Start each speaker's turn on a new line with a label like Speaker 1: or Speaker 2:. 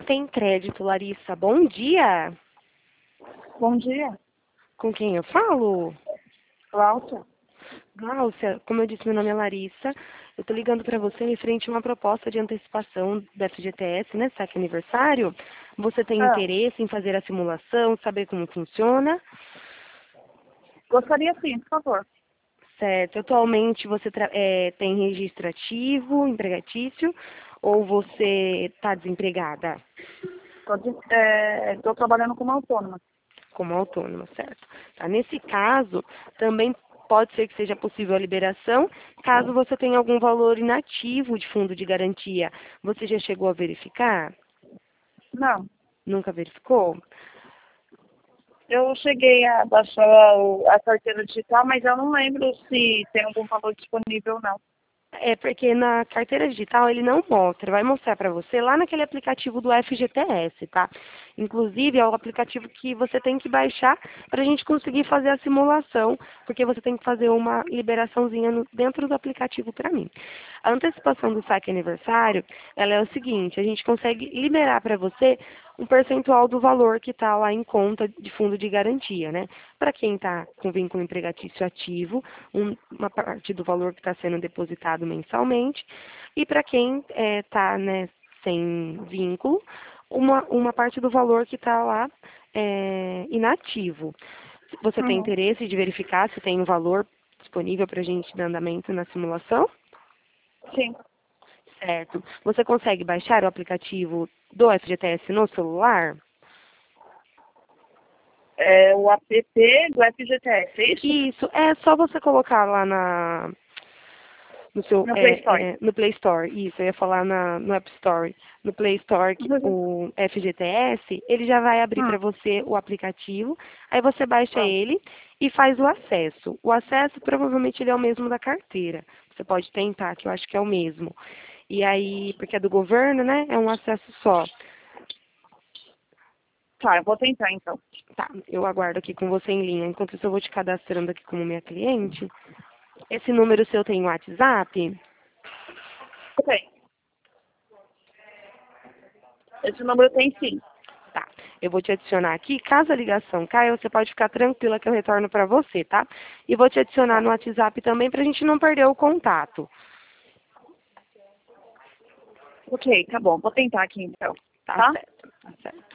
Speaker 1: Tem crédito, Larissa. Bom dia.
Speaker 2: Bom dia,
Speaker 1: Com quem eu falo?
Speaker 2: Cláudia.
Speaker 1: Glaucia, como eu disse, meu nome é Larissa. Eu estou ligando para você referente a uma proposta de antecipação da FGTS, né? Saque aniversário. Você tem
Speaker 2: Ah,
Speaker 1: interesse em fazer a simulação, saber como funciona?
Speaker 2: gostaria sim, por favor.
Speaker 1: Certo. Atualmente você tem registro ativo, empregatício, ou você está desempregada?
Speaker 2: Estou trabalhando como autônoma.
Speaker 1: Como autônoma, certo? Tá? Nesse caso, também pode ser que seja possível a liberação, caso você tenha algum valor inativo de fundo de garantia. Você já chegou a verificar?
Speaker 2: Não,
Speaker 1: Nunca verificou?
Speaker 2: eu cheguei a baixar a carteira digital, mas eu não lembro se tem algum valor disponível ou não.
Speaker 1: É porque na carteira digital ele não mostra, vai mostrar para você lá naquele aplicativo do FGTS, tá? Inclusive é o aplicativo que você tem que baixar para a gente conseguir fazer a simulação, porque você tem que fazer uma liberaçãozinha dentro do aplicativo para mim. A antecipação do saque aniversário, ela é o seguinte, a gente consegue liberar para você um percentual do valor que está lá em conta de fundo de garantia, né? Para quem está com vínculo empregatício ativo, uma parte do valor que está sendo depositado mensalmente, e para quem está sem vínculo, uma parte do valor que está lá inativo. Você tem
Speaker 2: Uhum.
Speaker 1: interesse de verificar se tem um valor disponível para a gente dar andamento na simulação?
Speaker 2: Sim.
Speaker 1: Certo. Você consegue baixar o aplicativo do FGTS no celular?
Speaker 2: É o app do FGTS, é isso?
Speaker 1: Isso, é só você colocar lá no seu,
Speaker 2: No Play Store.
Speaker 1: no Play Store, isso, eu ia falar no App Store. No Play Store,
Speaker 2: Uhum.
Speaker 1: o FGTS, ele já vai abrir para você o aplicativo, aí você baixa
Speaker 2: Ah,
Speaker 1: ele e faz o acesso. O acesso provavelmente ele é o mesmo da carteira. Você pode tentar, que eu acho que é o mesmo. E aí, porque é do governo, né? É um acesso só.
Speaker 2: tá, eu vou tentar então.
Speaker 1: Tá, eu aguardo aqui com você em linha. Enquanto isso, eu vou te cadastrando aqui como minha cliente. Esse número seu tem WhatsApp?
Speaker 2: Ok. Esse número tem sim.
Speaker 1: Tá, eu vou te adicionar aqui. Caso a ligação caia, você pode ficar tranquila que eu retorno para você, tá? E vou te adicionar
Speaker 2: Tá.
Speaker 1: no WhatsApp também para a gente não perder o contato.
Speaker 2: Ok, tá bom. Vou tentar aqui então.
Speaker 1: Tá
Speaker 2: Tá?
Speaker 1: certo, tá certo.